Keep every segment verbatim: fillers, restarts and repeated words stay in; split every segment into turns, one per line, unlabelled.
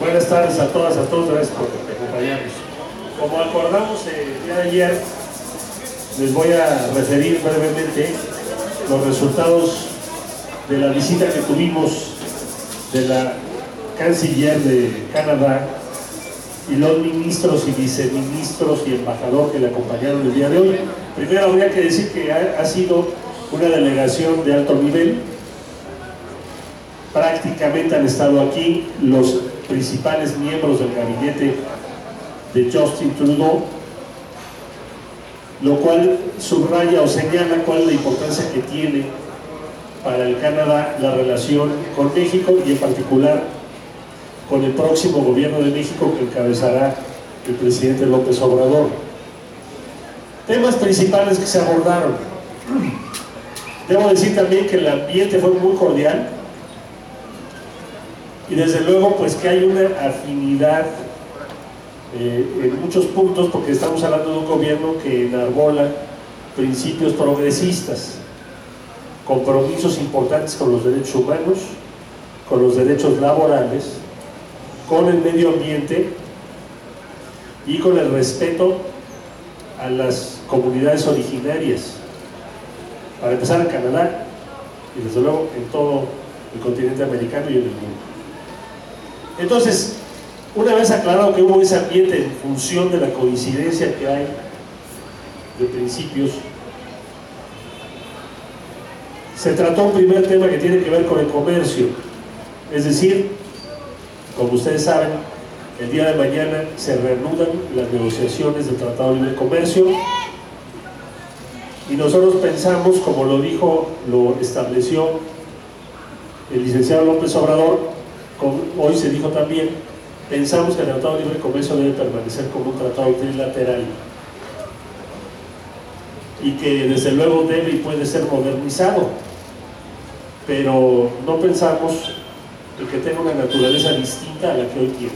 Buenas tardes a todas, a todos, gracias por acompañarnos. Como acordamos el día de ayer, les voy a referir brevemente los resultados de la visita que tuvimos de la canciller de Canadá y los ministros y viceministros y embajador que le acompañaron el día de hoy. Primero habría que decir que ha, ha sido una delegación de alto nivel. Prácticamente han estado aquí los principales miembros del gabinete de Justin Trudeau, lo cual subraya o señala cuál es la importancia que tiene para el Canadá la relación con México y en particular con el próximo gobierno de México que encabezará el presidente López Obrador. Temas principales que se abordaron. Debo decir también que el ambiente fue muy cordial y desde luego pues que hay una afinidad eh, en muchos puntos, porque estamos hablando de un gobierno que enarbola principios progresistas, compromisos importantes con los derechos humanos, con los derechos laborales, con el medio ambiente y con el respeto a las comunidades originarias, para empezar en Canadá y desde luego en todo el continente americano y en el mundo. Entonces, una vez aclarado que hubo ese ambiente en función de la coincidencia que hay de principios, se trató un primer tema que tiene que ver con el comercio. Es decir, como ustedes saben, el día de mañana se reanudan las negociaciones del Tratado de Libre Comercio y nosotros pensamos, como lo dijo, lo estableció el licenciado López Obrador, como hoy se dijo también, pensamos que el Tratado de Libre Comercio debe permanecer como un tratado trilateral y que desde luego debe y puede ser modernizado, pero no pensamos que tenga una naturaleza distinta a la que hoy tiene.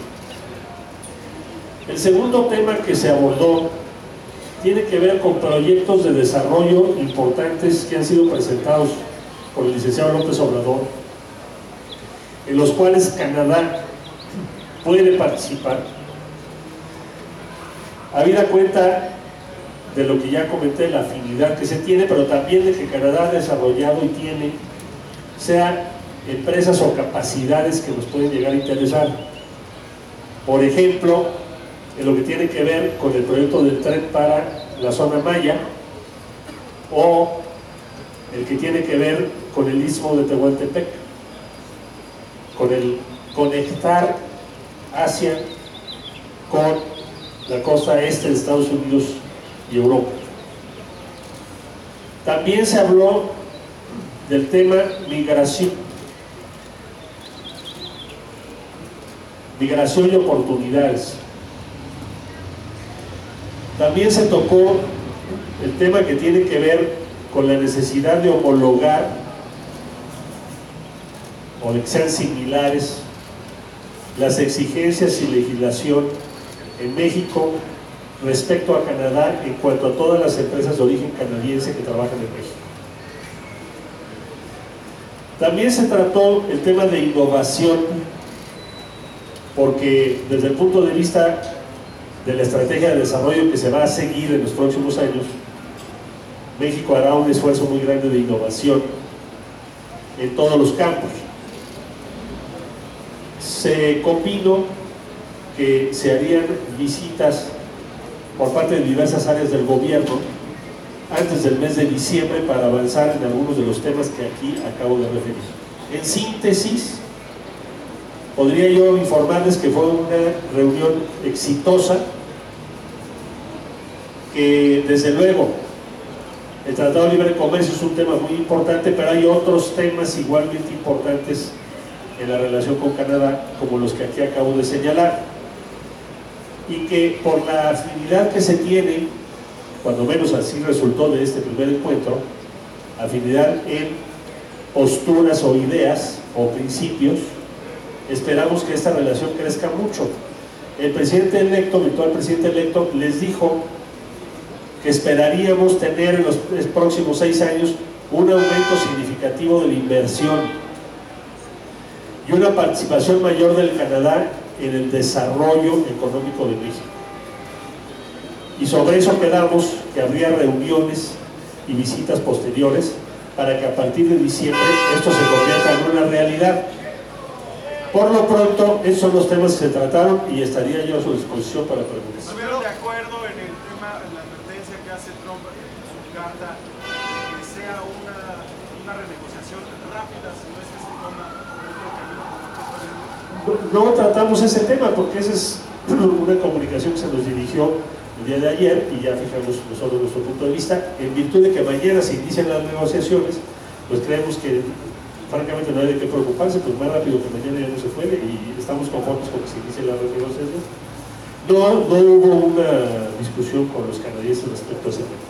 El segundo tema que se abordó tiene que ver con proyectos de desarrollo importantes que han sido presentados por el licenciado López Obrador, en los cuales Canadá puede participar, habida cuenta de lo que ya comenté, la afinidad que se tiene, pero también de que Canadá ha desarrollado y tiene, sea empresas o capacidades que nos pueden llegar a interesar. Por ejemplo, en lo que tiene que ver con el proyecto del tren para la zona Maya, o el que tiene que ver con el istmo de Tehuantepec, con el conectar Asia con la costa este de Estados Unidos y Europa. También se habló del tema migración, migración y oportunidades. También se tocó el tema que tiene que ver con la necesidad de homologar o de que sean similares las exigencias y legislación en México respecto a Canadá en cuanto a todas las empresas de origen canadiense que trabajan en México. También se trató el tema de innovación, porque desde el punto de vista de la estrategia de desarrollo que se va a seguir en los próximos años, México hará un esfuerzo muy grande de innovación en todos los campos. Se convino que se harían visitas por parte de diversas áreas del gobierno antes del mes de diciembre para avanzar en algunos de los temas que aquí acabo de referir. En síntesis, podría yo informarles que fue una reunión exitosa, que desde luego el Tratado de Libre Comercio es un tema muy importante, pero hay otros temas igualmente importantes en la relación con Canadá, como los que aquí acabo de señalar, y que por la afinidad que se tiene, cuando menos así resultó de este primer encuentro, afinidad en posturas o ideas o principios, esperamos que esta relación crezca mucho. El presidente electo, el actual presidente electo, les dijo que esperaríamos tener en los próximos seis años un aumento significativo de la inversión y una participación mayor del Canadá en el desarrollo económico de México. Y sobre eso quedamos que habría reuniones y visitas posteriores para que a partir de diciembre esto se convierta en una realidad. Por lo pronto, esos son los temas que se trataron y estaría yo a su disposición para preguntas.
¿Estuvieron de acuerdo en el tema, en la advertencia que hace Trump en su carta, que sea una, una renegociación rápida, si no es que se toma otro camino?
No, no tratamos ese tema porque esa es una comunicación que se nos dirigió el día de ayer y ya fijamos nosotros nuestro punto de vista. En virtud de que mañana se inician las negociaciones, pues creemos que francamente no hay de qué preocuparse, pues más rápido que mañana ya no se puede y estamos conformes con que se inicie la negociación. No, no hubo una discusión con los canadienses respecto a ese tema.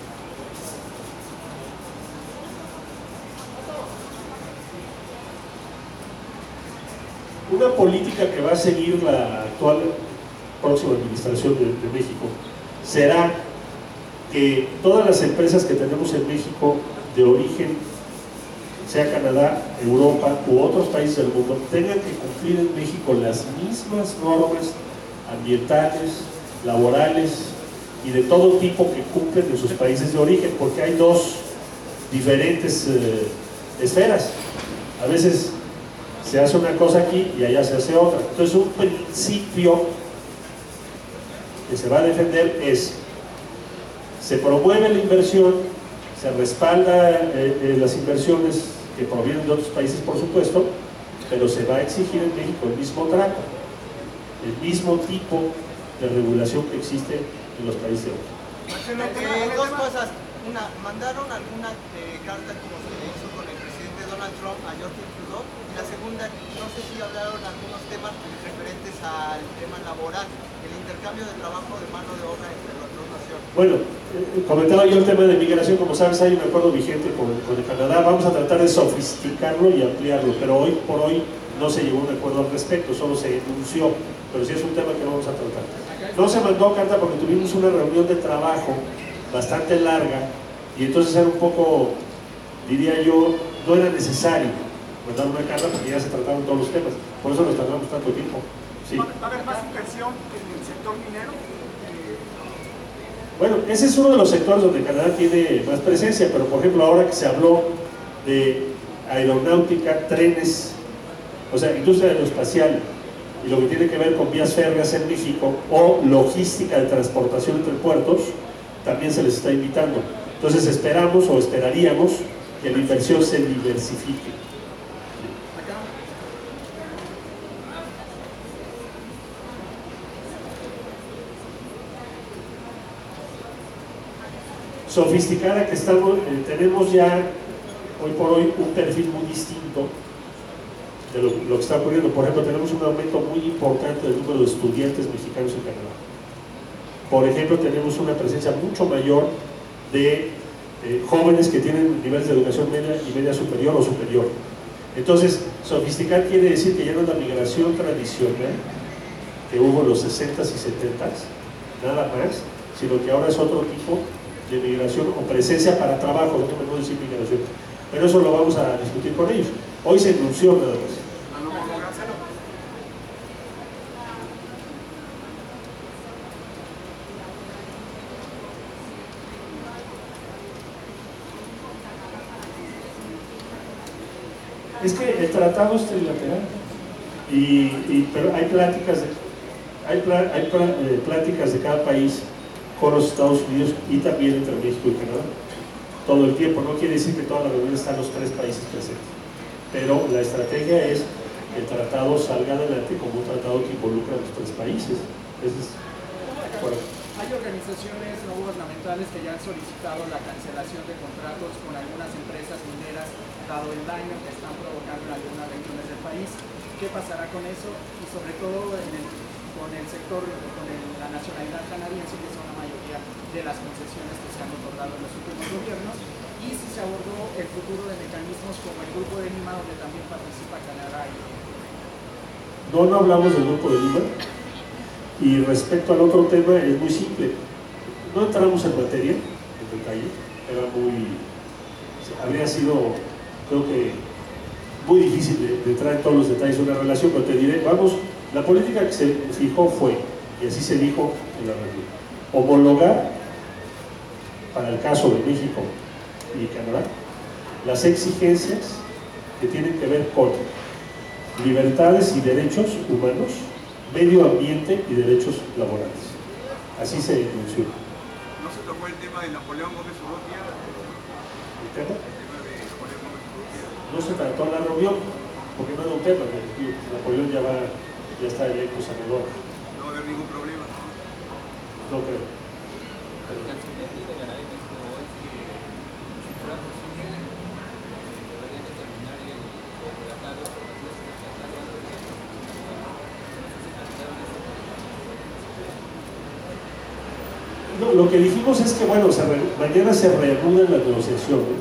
Una política que va a seguir la actual próxima administración de, de México será que todas las empresas que tenemos en México de origen, sea Canadá, Europa u otros países del mundo, tengan que cumplir en México las mismas normas ambientales, laborales y de todo tipo que cumplen en sus países de origen, porque hay dos diferentes eh, esferas. A veces se hace una cosa aquí y allá se hace otra. Entonces, un principio que se va a defender es: se promueve la inversión, se respalda eh, eh, las inversiones que provienen de otros países, por supuesto, pero se va a exigir en México el mismo trato, el mismo tipo de regulación que existe en los países de origen.
Eh, dos cosas. Una, ¿mandaron alguna eh, carta como se le hizo con el presidente Donald Trump a Justin Trudeau? Y la segunda, no sé si hablaron algunos temas referentes al tema laboral, el intercambio de trabajo de mano de obra entre las dos naciones.
Bueno, eh, comentaba yo el tema de migración. Como sabes, hay un acuerdo vigente con, con el Canadá. Vamos a tratar de sofisticarlo y ampliarlo, pero hoy por hoy no se llegó a un acuerdo al respecto, solo se enunció, pero sí es un tema que vamos a tratar. No se mandó carta porque tuvimos una reunión de trabajo bastante larga y entonces era un poco, diría yo, no era necesario mandar una carta porque ya se trataron todos los temas, por eso nos tardamos tanto tiempo. Sí.
¿Va a haber más inversión en el sector minero?
Bueno, ese es uno de los sectores donde Canadá tiene más presencia, pero por ejemplo ahora que se habló de aeronáutica, trenes, o sea, industria aeroespacial y lo que tiene que ver con vías férreas en México o logística de transportación entre puertos, también se les está invitando. Entonces esperamos o esperaríamos que la inversión se diversifique. Sofisticada que estamos, eh, tenemos ya hoy por hoy un perfil muy distinto de lo, lo que está ocurriendo. Por ejemplo, tenemos un aumento muy importante del número de estudiantes mexicanos en Canadá. Por ejemplo, tenemos una presencia mucho mayor de eh, jóvenes que tienen niveles de educación media y media superior o superior. Entonces, sofisticar quiere decir que ya no es la migración tradicional que hubo en los sesentas y setentas, nada más, sino que ahora es otro tipo de migración o presencia para trabajo, no podemos decir migración. Pero eso lo vamos a discutir con ellos. Hoy se anunció nada más. Es que el tratado es trilateral y, y, pero hay pláticas de, hay, pla, hay pla, eh, pláticas de cada país con los Estados Unidos y también entre México y Canadá todo el tiempo. No quiere decir que toda la reunión están los tres países presentes, pero la estrategia es que el tratado salga adelante como un tratado que involucra a los tres países. Ese es, bueno.
Hay organizaciones no gubernamentales que ya han solicitado la cancelación de contratos con algunas empresas mineras, dado el daño que están provocando en algunas regiones del país. ¿Qué pasará con eso? Y sobre todo en el, con el sector, con el, la nacionalidad canadiense, que son la mayoría de las concesiones que se han otorgado en los últimos gobiernos. Y si se abordó el futuro de mecanismos como el Grupo de Lima, donde también participa Canadá.
No, no hablamos del Grupo de Lima. Y respecto al otro tema es muy simple, no entramos en materia, en detalle, era muy, habría sido, creo que, muy difícil de, de entrar en todos los detalles de una relación, pero te diré, vamos La política que se fijó fue, y así se dijo en la reunión, homologar, para el caso de México y Canadá, las exigencias que tienen que ver con libertades y derechos humanos, medio ambiente y derechos laborales. Así se denunció.
¿No se tocó el tema de Napoleón Gómez Urrutia?
¿El tema?
El tema de Napoleón Gómez Urrutia.
No se trató en la reunión, porque no era un tema. Napoleón ya, va, ya está electo senador.
No va a haber ningún problema.
No creo. Pero, no, lo que dijimos es que, bueno, se re, mañana se reanudan las negociaciones.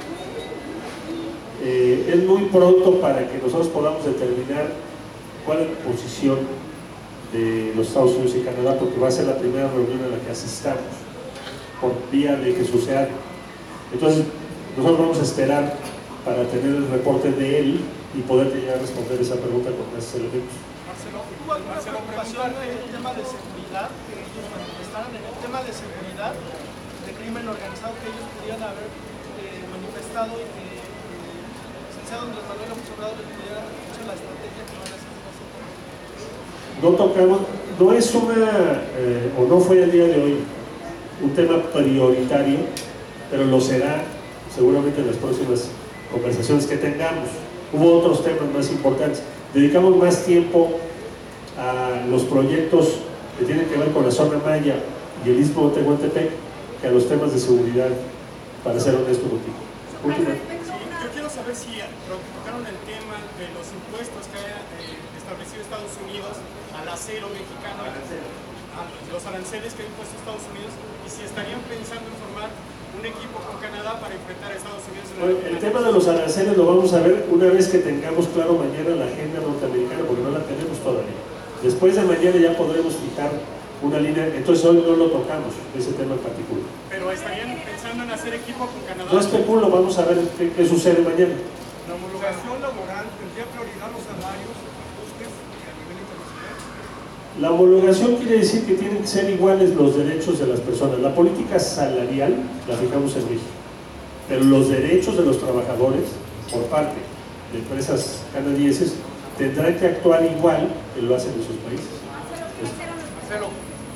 Eh, es muy pronto para que nosotros podamos determinar cuál es la posición de los Estados Unidos y Canadá, porque va a ser la primera reunión a la que asistamos por vía de Jesús Seade. Entonces, nosotros vamos a esperar para tener el reporte de él y poder llegar a responder esa pregunta con más elementos.
Marcelo, ¿hubo alguna preocupación en el tema de seguridad? Que ellos manifestaran en el tema de seguridad, de crimen organizado, que ellos pudieran haber eh, manifestado y que eh, el licenciado Andrés Manuel López Obrador les pudiera haber dicho la estrategia que van a hacer?
No tocamos, no es una, eh, o no fue el día de hoy, un tema prioritario, pero lo será seguramente en las próximas conversaciones que tengamos. Hubo otros temas más importantes. Dedicamos más tiempo a los proyectos que tienen que ver con la zona maya y el istmo de Tehuantepec que a los temas de seguridad, para ser honesto contigo. Última.
Sí, yo quiero saber si tocaron el tema de los impuestos que ha eh, establecido Estados Unidos al acero mexicano, a los aranceles que ha impuesto Estados Unidos, y si estarían pensando en formar un equipo con Canadá para enfrentar a Estados Unidos. En
bueno, el tema de los aranceles lo vamos a ver una vez que tengamos claro mañana la agenda norteamericana, porque no la tenemos todavía. Después de mañana ya podremos fijar una línea, entonces hoy no lo tocamos, ese tema en particular.
Pero estarían pensando en hacer equipo con Canadá.
No especulo, vamos a ver qué, qué sucede mañana.
La homologación laboral tendría prioridad los salarios, ajustes a nivel internacional.
La homologación quiere decir que tienen que ser iguales los derechos de las personas. La política salarial la fijamos en México, pero los derechos de los trabajadores por parte de empresas canadienses tendrán que actuar igual que lo hacen en sus países.
Cero.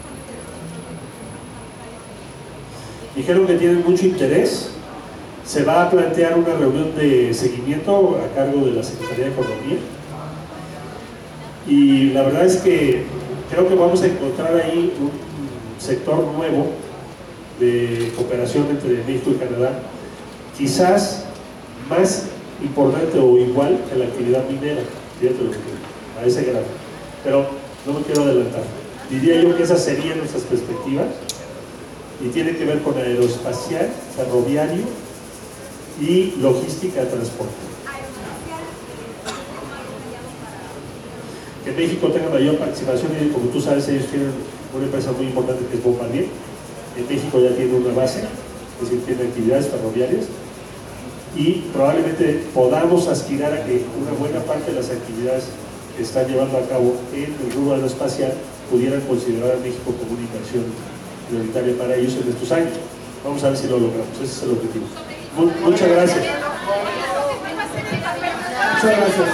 Dijeron que tienen mucho interés. Se va a plantear una reunión de seguimiento a cargo de la Secretaría de Economía. Y la verdad es que creo que vamos a encontrar ahí un sector nuevo de cooperación entre México y Canadá, quizás más importante o igual que la actividad minera, fíjate lo que digo, a ese grado. Pero no me quiero adelantar. Diría yo que esas serían nuestras perspectivas y tiene que ver con aeroespacial, ferroviario y logística de transporte. Que México tenga mayor participación, y como tú sabes, ellos tienen una empresa muy importante que es Bombardier. En México ya tiene una base, es decir, tiene actividades ferroviarias, y probablemente podamos aspirar a que una buena parte de las actividades que están llevando a cabo en el rubro aeroespacial pudieran considerar a México como una inversión prioritaria para ellos en estos años. Vamos a ver si lo logramos, ese es el objetivo. Muchas gracias. Muchas gracias.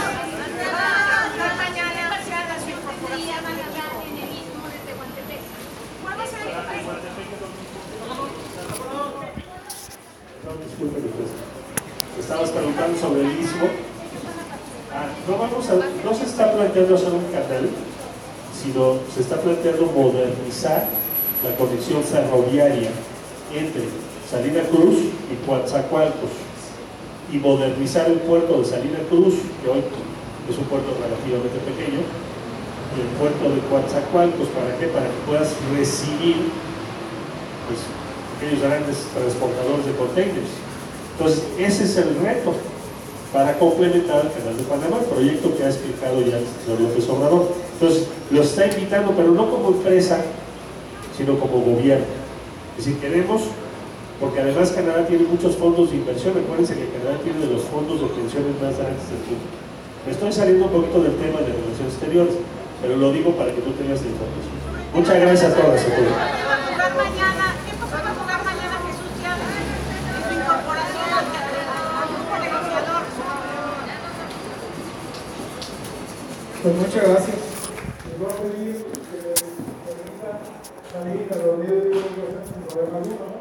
Estabas preguntando sobre el istmo. Ah, no, vamos a, no se está planteando hacer un canal, sino se está planteando modernizar la conexión ferroviaria entre Salina Cruz y Coatzacoalcos y modernizar el puerto de Salina Cruz, que hoy es un puerto relativamente pequeño, y el puerto de Coatzacoalcos. ¿Para qué? Para que puedas recibir pues, aquellos grandes transportadores de containers. Entonces, ese es el reto para complementar el Canal de Panamá, el proyecto que ha explicado ya el señor López Obrador. Entonces, lo está invitando, pero no como empresa, sino como gobierno. Es decir, queremos, porque además Canadá tiene muchos fondos de inversión. Acuérdense que Canadá tiene de los fondos de pensiones más grandes del mundo. Me estoy saliendo un poquito del tema de relaciones exteriores, pero lo digo para que tú tengas la información. Muchas gracias a todas y a todos.
Pues muchas gracias. Les voy a pedir que les permita salir a los medios de comunicación sin problema alguno.